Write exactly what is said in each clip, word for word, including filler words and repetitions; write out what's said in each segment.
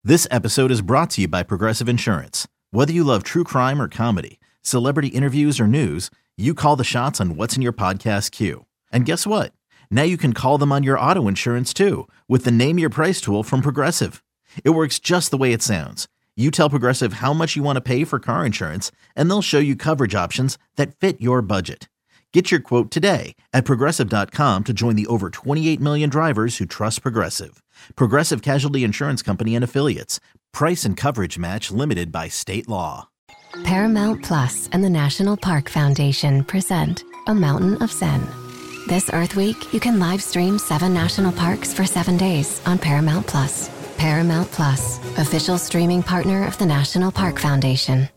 This episode is brought to you by Progressive Insurance. Whether you love true crime or comedy, celebrity interviews or news, you call the shots on what's in your podcast queue. And guess what? Now you can call them on your auto insurance too with the Name Your Price tool from Progressive. It works just the way it sounds. You tell Progressive how much you want to pay for car insurance, and they'll show you coverage options that fit your budget. Get your quote today at progressive dot com to join the over twenty-eight million drivers who trust Progressive. Progressive Casualty Insurance Company and Affiliates. Price and coverage match limited by state law. Paramount Plus and the National Park Foundation present A Mountain of Zen. This Earth Week, you can live stream seven national parks for seven days on Paramount Plus. Paramount Plus, official streaming partner of the National Park Foundation.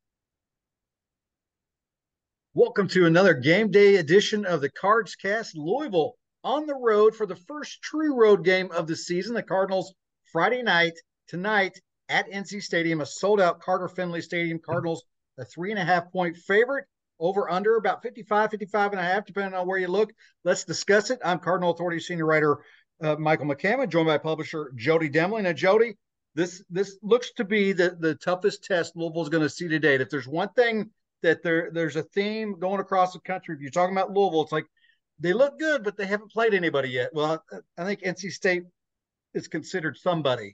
Welcome to another game day edition of the Cards Cast. Louisville on the road for the first true road game of the season. The Cardinals Friday night, tonight at N C Stadium, a sold-out Carter Finley Stadium. Cardinals a three and a half point favorite, over under about fifty-five, fifty-five and a half, depending on where you look. Let's discuss it. I'm Cardinal Authority senior writer uh, Michael McCammon, joined by publisher Jody Demling. Now, Jody, this this looks to be the, the toughest test Louisville's going to see to date. If there's one thing that there there's a theme going across the country, if you're talking about Louisville, it's like they look good, but they haven't played anybody yet. Well, I think N C State is considered somebody.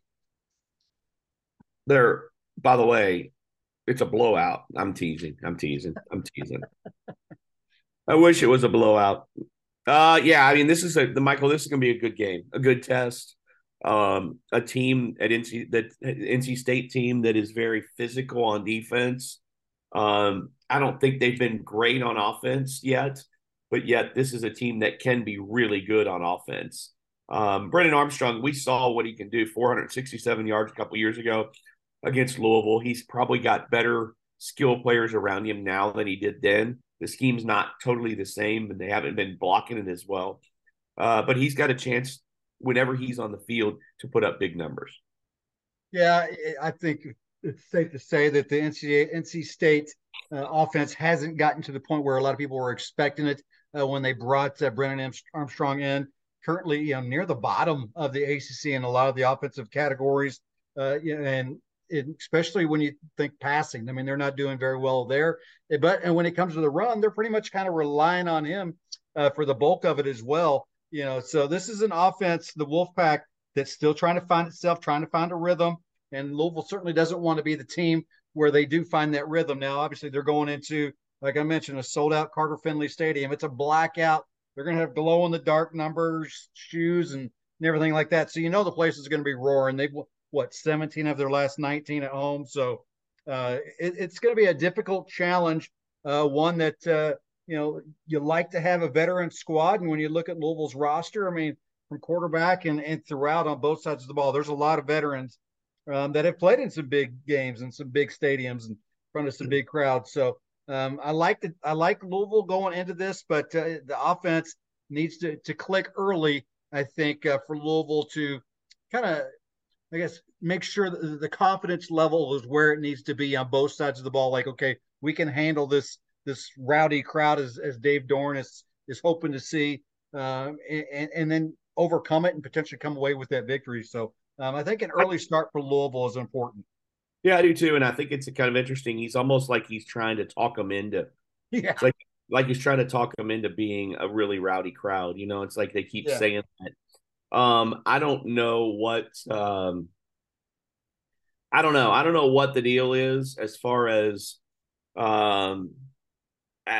They're, by the way, it's a blowout. I'm teasing. I'm teasing. I'm teasing. I wish it was a blowout. Uh, yeah, I mean, this is a the Michael. This is going to be a good game, a good test. Um, a team at N C that N C State team that is very physical on defense. Um, I don't think they've been great on offense yet, but yet this is a team that can be really good on offense. Um, Brennan Armstrong, we saw what he can do, four hundred sixty-seven yards a couple years ago against Louisville. He's probably got better skill players around him now than he did then. The scheme's not totally the same, and they haven't been blocking it as well. Uh, but he's got a chance whenever he's on the field to put up big numbers. Yeah, I think it's safe to say that the N C State uh, offense hasn't gotten to the point where a lot of people were expecting it uh, when they brought uh, Brennan Armstrong in. Currently, you know, near the bottom of the A C C in a lot of the offensive categories, uh, and it, especially when you think passing. I mean, they're not doing very well there. But and when it comes to the run, they're pretty much kind of relying on him uh, for the bulk of it as well. You know, so this is an offense, the Wolfpack, that's still trying to find itself, trying to find a rhythm. And Louisville certainly doesn't want to be the team where they do find that rhythm. Now, obviously, they're going into, like I mentioned, a sold-out Carter Finley Stadium. It's a blackout. They're going to have glow-in-the-dark numbers, shoes, and, and everything like that. So you know the place is going to be roaring. They've, what, seventeen of their last nineteen at home. So uh, it, it's going to be a difficult challenge, uh, one that, uh, you know, you like to have a veteran squad. And when you look at Louisville's roster, I mean, from quarterback and, and throughout on both sides of the ball, there's a lot of veterans Um, that have played in some big games and some big stadiums and in front of some big crowds. So um, I like the I like Louisville going into this, but uh, the offense needs to to click early. I think uh, for Louisville to kind of, I guess, make sure that the confidence level is where it needs to be on both sides of the ball. Like, okay, we can handle this this rowdy crowd as as Dave Dorn is is hoping to see, um, and and then overcome it and potentially come away with that victory. So. Um, I think an early start for Louisville is important. Yeah, I do too, and I think it's kind of interesting. He's almost like he's trying to talk them into, yeah, it's like like he's trying to talk them into being a really rowdy crowd. You know, it's like they keep yeah. saying that. Um, I don't know what. Um, I don't know. I don't know what the deal is as far as. Um, I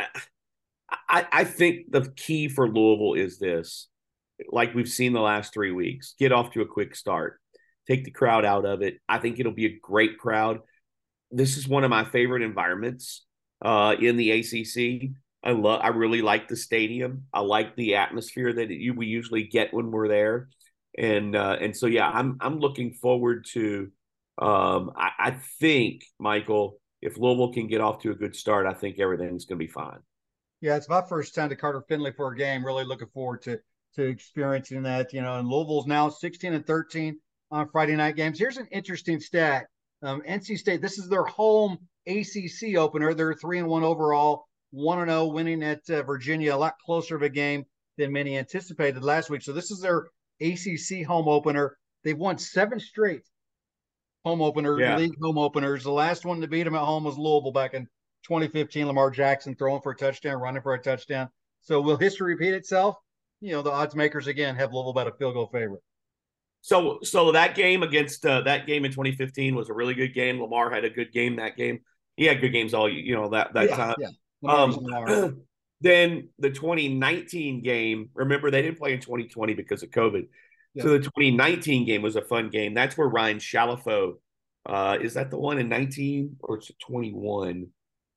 I think the key for Louisville is this. Like we've seen the last three weeks, get off to a quick start, take the crowd out of it. I think it'll be a great crowd. This is one of my favorite environments uh, in the A C C. I love, I really like the stadium. I like the atmosphere that it, we usually get when we're there. And, uh, and so, yeah, I'm, I'm looking forward to, um, I, I think, Michael, if Louisville can get off to a good start, I think everything's going to be fine. Yeah, it's my first time to Carter Finley for a game. Really looking forward to to experiencing that, you know, and Louisville's now sixteen and thirteen on Friday night games. Here's an interesting stat. Um, N C State, this is their home A C C opener. They're three and one overall, one and oh, winning at uh, Virginia, a lot closer of a game than many anticipated last week. So this is their A C C home opener. They've won seven straight home opener, yeah. league home openers. The last one to beat them at home was Louisville back in twenty fifteen. Lamar Jackson throwing for a touchdown, running for a touchdown. So will history repeat itself? You know, the odds makers again have Louisville about a field goal favorite. So, so that game against uh, that game in twenty fifteen was a really good game. Lamar had a good game that game. He had good games all you know that that yeah, time. Yeah, Lamar um, was Lamar. Then the twenty nineteen game. Remember, they didn't play in twenty twenty because of COVID. Yeah. So the twenty nineteen game was a fun game. That's where Ryan Shalafo. Uh, is that the one in nineteen or it's twenty-one?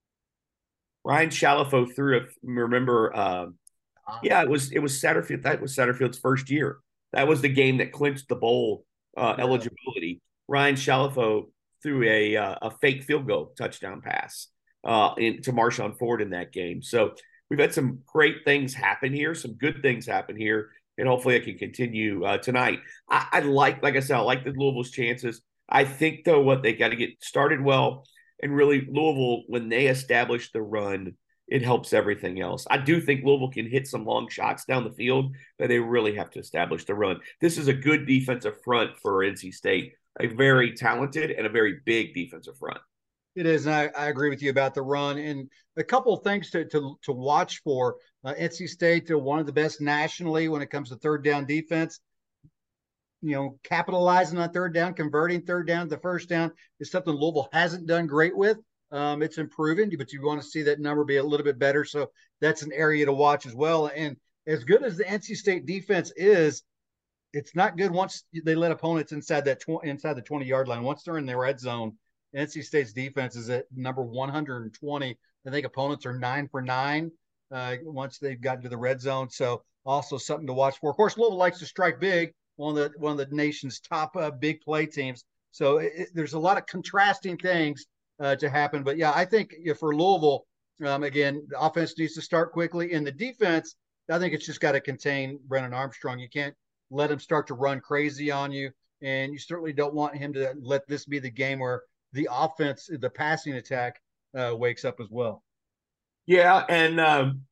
Ryan Shalafo threw a. Remember? Uh, yeah, it was it was Satterfield. That was Satterfield's first year. That was the game that clinched the bowl uh, yeah. eligibility. Ryan Shalafo threw a uh, a fake field goal touchdown pass uh, in, to Marshawn Ford in that game. So we've had some great things happen here, some good things happen here, and hopefully it can continue uh, tonight. I, I like, like I said, I like the Louisville's chances. I think, though, what they got to get started well, and really Louisville, when they establish the run, it helps everything else. I do think Louisville can hit some long shots down the field, but they really have to establish the run. This is a good defensive front for N C State, a very talented and a very big defensive front. It is, and I, I agree with you about the run. And a couple of things to to, to watch for. Uh, N C State, they're one of the best nationally when it comes to third down defense. You know, capitalizing on third down, converting third down to first down is something Louisville hasn't done great with. Um, it's improving, but you want to see that number be a little bit better. So that's an area to watch as well. And as good as the N C State defense is, it's not good once they let opponents inside that tw- inside the twenty-yard line. Once they're in the red zone, N C State's defense is at number one hundred twenty. I think opponents are nine for nine uh, once they've gotten to the red zone. So also something to watch for. Of course, Louisville likes to strike big, one of the one of the nation's top uh, big play teams. So it, it, there's a lot of contrasting things Uh, to happen. But yeah, I think if for Louisville, um, again, the offense needs to start quickly. In the defense, I think it's just got to contain Brennan Armstrong. You can't let him start to run crazy on you. And you certainly don't want him to let this be the game where the offense, the passing attack uh, wakes up as well. Yeah. And um...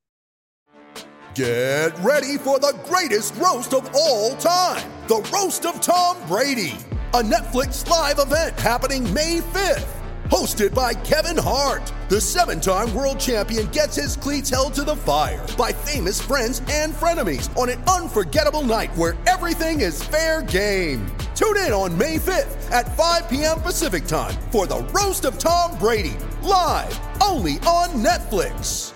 get ready for the greatest roast of all time. The Roast of Tom Brady, a Netflix live event happening May fifth. Hosted by Kevin Hart, the seven-time world champion gets his cleats held to the fire by famous friends and frenemies on an unforgettable night where everything is fair game. Tune in on May fifth at five p.m. Pacific time for the Roast of Tom Brady, live only on Netflix.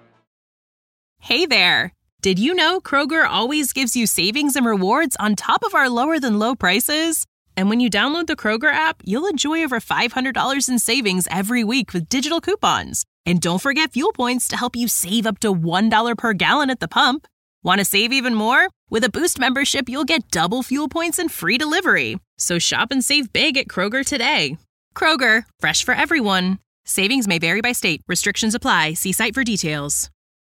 Hey there. Did you know Kroger always gives you savings and rewards on top of our lower-than-low prices? And when you download the Kroger app, you'll enjoy over five hundred dollars in savings every week with digital coupons. And don't forget fuel points to help you save up to one dollar per gallon at the pump. Want to save even more? With a Boost membership, you'll get double fuel points and free delivery. So shop and save big at Kroger today. Kroger, fresh for everyone. Savings may vary by state. Restrictions apply. See site for details.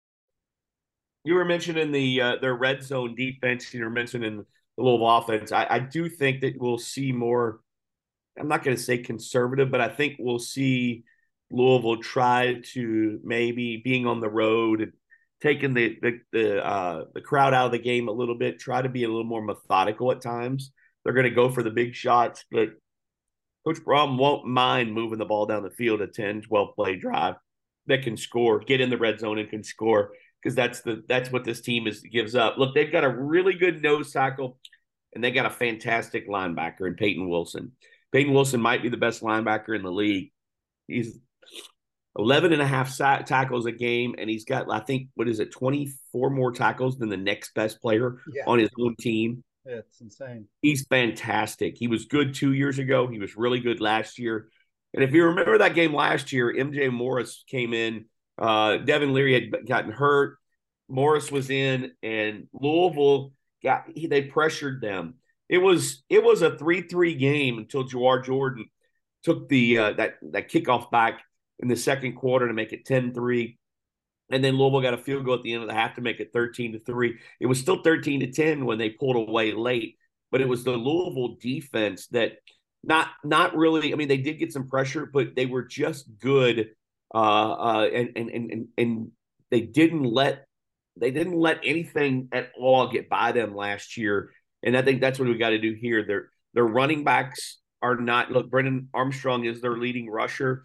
You were mentioning the uh, their red zone defense. You were mentioning the Louisville offense. I, I do think that we'll see more, I'm not going to say conservative, but I think we'll see Louisville try to maybe being on the road and taking the the the, uh, the crowd out of the game a little bit, try to be a little more methodical at times. They're going to go for the big shots, but Coach Brom won't mind moving the ball down the field, a ten, twelve play drive that can score, get in the red zone and can score. Because that's the that's what this team is gives up. Look, they've got a really good nose tackle, and they got a fantastic linebacker in Peyton Wilson. Peyton Wilson might be the best linebacker in the league. He's eleven and a half sa- tackles a game, and he's got, I think, what is it, twenty-four more tackles than the next best player yeah. on his own team. Yeah, it's insane. He's fantastic. He was good two years ago. He was really good last year. And if you remember that game last year, M J Morris came in. Uh, Devin Leary had gotten hurt. Morris was in, and Louisville got he, they pressured them. It was it was a three three game until Jawar Jordan took the uh, that that kickoff back in the second quarter to make it ten three, and then Louisville got a field goal at the end of the half to make it thirteen to three. It was still thirteen to ten when they pulled away late, but it was the Louisville defense that not not really. I mean, they did get some pressure, but they were just good. Uh, uh, and, and, and, and they didn't let, they didn't let anything at all get by them last year. And I think that's what we got to do here. Their, their running backs are not. Look, Brennan Armstrong is their leading rusher.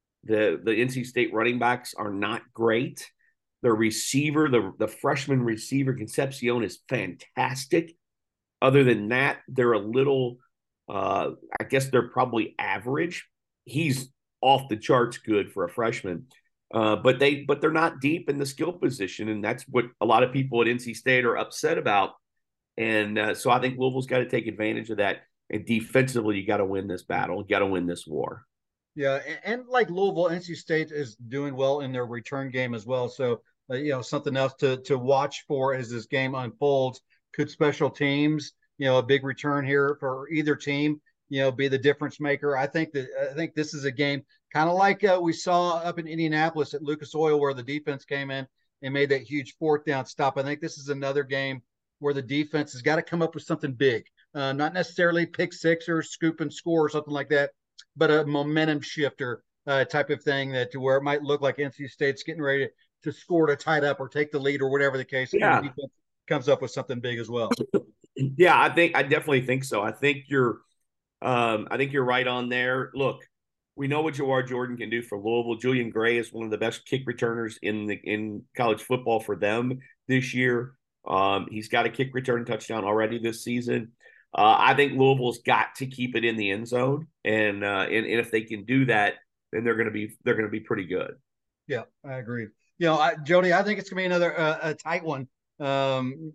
The the N C State running backs are not great. The receiver, the, the freshman receiver, Concepcion, is fantastic. Other than that, they're a little, uh, I guess they're probably average. He's off the charts good for a freshman. Uh, but they but they're not deep in the skill position, and that's what a lot of people at N C State are upset about. And uh, so I think Louisville's got to take advantage of that. And defensively, you got to win this battle. You got to win this war. Yeah, and, and like Louisville, N C State is doing well in their return game as well. So, uh, you know, something else to to watch for as this game unfolds. Could special teams, you know, a big return here for either team, you know, be the difference maker? I think that I think this is a game kind of like uh, we saw up in Indianapolis at Lucas Oil, where the defense came in and made that huge fourth down stop. I think this is another game where the defense has got to come up with something big, uh, not necessarily pick six or scoop and score or something like that, but a momentum shifter uh, type of thing that to where it might look like N C State's getting ready to, to score to tie it up or take the lead or whatever the case. Yeah. The defense comes up with something big as well. Yeah, I think I definitely think so. I think you're, um, I think you're right on there. Look, we know what Jawar Jordan can do for Louisville. Julian Gray is one of the best kick returners in the in college football for them this year. Um, he's got a kick return touchdown already this season. Uh, I think Louisville's got to keep it in the end zone, and uh, and, and if they can do that, then they're going to be they're going to be pretty good. Yeah, I agree. You know, I, Jody, I think it's going to be another uh, a tight one. Um,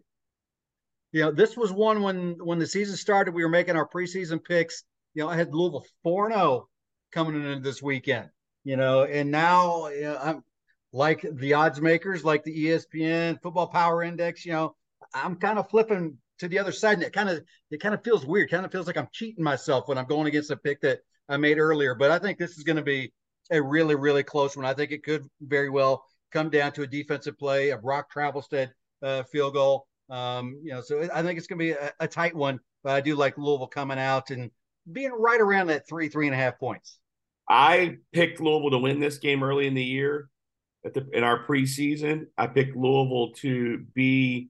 you know, this was one when when the season started, we were making our preseason picks. You know, I had Louisville four and zero coming into this weekend. You know, and now you know, I'm like the odds makers, like the E S P N Football Power Index. You know, I'm kind of flipping to the other side, and it kind of it kind of feels weird. Kind of feels like I'm cheating myself when I'm going against a pick that I made earlier. But I think this is going to be a really, really close one. I think it could very well come down to a defensive play, a Brock Travelstead uh, field goal. Um, you know, so I think it's going to be a, a tight one. But I do like Louisville coming out and being right around that three, three and a half points. I picked Louisville to win this game early in the year. At the, in our preseason, I picked Louisville to be.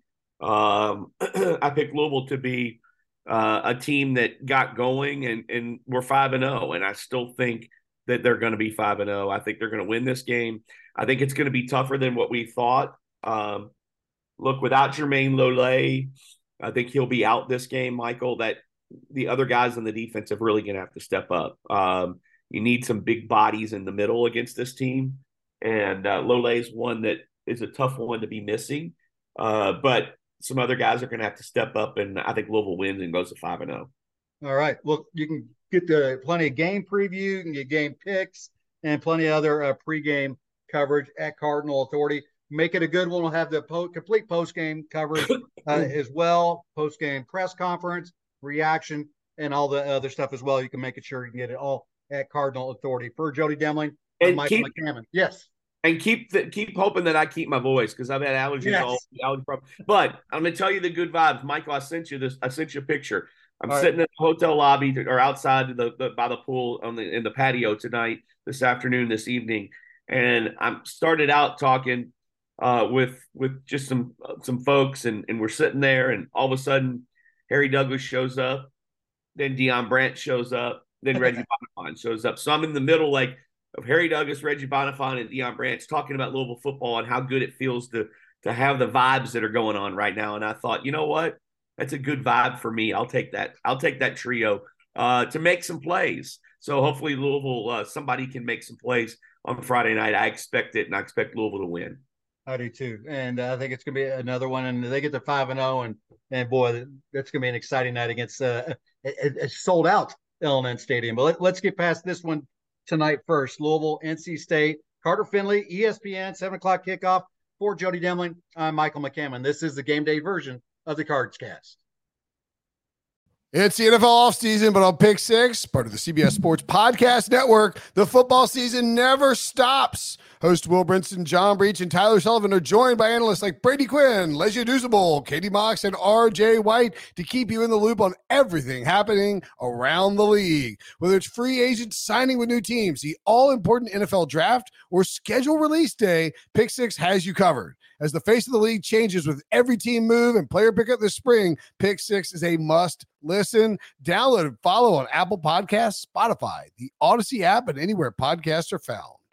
Um, I picked Louisville to be uh, a team that got going, and and we're five and zero, and I still think that they're going to be five and zero. I think they're going to win this game. I think it's going to be tougher than what we thought. Um, look, without Jermaine Lole, I think he'll be out this game, Michael. That the other guys on the defense are really going to have to step up. Um, you need some big bodies in the middle against this team, and uh, Lole is one that is a tough one to be missing. Uh, but some other guys are going to have to step up, and I think Louisville wins and goes to five and zero. All right. Well, you can get the plenty of game preview, you can get game picks, and plenty of other uh, pregame coverage at Cardinal Authority. Make it a good one. We'll have the po- complete postgame coverage uh, as well, postgame press conference, reaction, and all the other stuff as well. You can make it sure you can get it all at Cardinal Authority. For Jody Demling and Michael keep, McCammon. Yes. And keep the, keep hoping that I keep my voice because I've had allergies yes. all allergy problems. But I'm going to tell you the good vibes, Michael. I sent you this. I sent you a picture. I'm all sitting right. in the hotel lobby to, or outside the, the by the pool on the in the patio tonight, this afternoon, this evening, and I'm started out talking uh, with with just some some folks, and and we're sitting there, and all of a sudden, Harry Douglas shows up, then Deion Branch shows up, then Reggie Bonifant shows up. So I'm in the middle, like. Of Harry Douglas, Reggie Bonifant, and Deion Branch talking about Louisville football and how good it feels to to have the vibes that are going on right now. And I thought, you know what? That's a good vibe for me. I'll take that. I'll take that trio uh, to make some plays. So hopefully Louisville, uh, somebody can make some plays on Friday night. I expect it, and I expect Louisville to win. I do too, and uh, I think it's going to be another one. And they get to five and zero, and and boy, that's going to be an exciting night against uh, a, a sold out L N N Stadium. But let, let's get past this one. Tonight first, Louisville, N C State, Carter Finley, E S P N, seven o'clock kickoff. For Jody Demling, I'm Michael McCammon. This is the game day version of the Cards Cast. It's the N F L offseason, but on Pick Six, part of the C B S Sports Podcast Network, the football season never stops. Host Will Brinson, John Breach, and Tyler Sullivan are joined by analysts like Brady Quinn, Lesia Dusable, Katie Mox, and R J White to keep you in the loop on everything happening around the league. Whether it's free agents signing with new teams, the all-important N F L draft, or schedule release day, Pick Six has you covered. As the face of the league changes with every team move and player pickup this spring, Pick Six is a must listen. Download and follow on Apple Podcasts, Spotify, the Odyssey app, and anywhere podcasts are found.